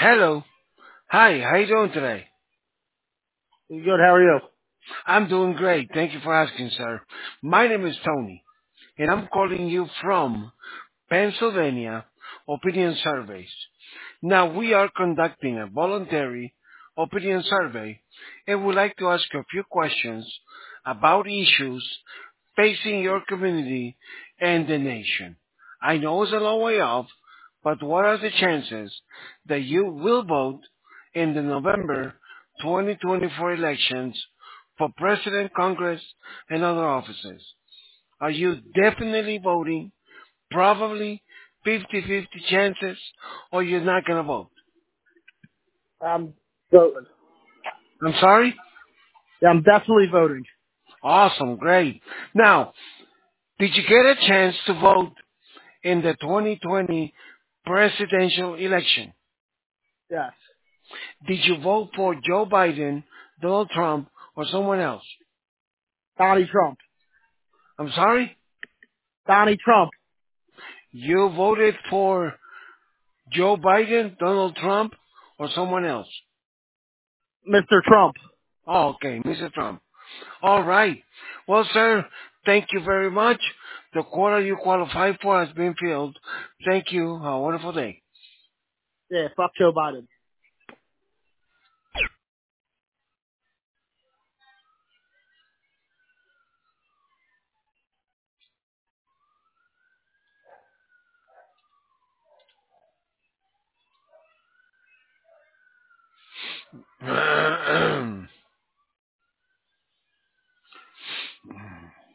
Hello. Hi, how you doing today? Good. How are you? I'm doing great. Thank you for asking, sir. My name is Tony, and I'm calling you from Pennsylvania Opinion Surveys. Now, we are conducting a voluntary opinion survey, and would like to ask you a few questions about issues facing your community and the nation. I know it's a long way off, but what are the chances that you will vote in the November 2024 elections for President, Congress, and other offices? Are you definitely voting? Probably 50-50 chances, or you're not going to vote? I'm voting. I'm sorry? Yeah, I'm definitely voting. Awesome, great. Now, did you get a chance to vote in the 2020 presidential election? Yes. Did you vote for Joe Biden, Donald Trump, or someone else? Donnie Trump. I'm sorry? Donnie Trump. You voted for Joe Biden, Donald Trump, or someone else? Mr. Trump. Oh, okay, Mr. Trump. All right. Well, sir, thank you very much. The quota you qualify for has been filled. Thank you. Have a wonderful day. Yeah, fuck Joe Biden.